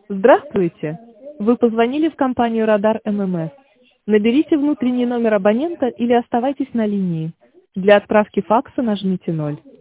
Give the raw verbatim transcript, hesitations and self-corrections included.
Здравствуйте! Вы позвонили в компанию Радар ММС. Наберите внутренний номер абонента или оставайтесь на линии. Для отправки факса нажмите ноль.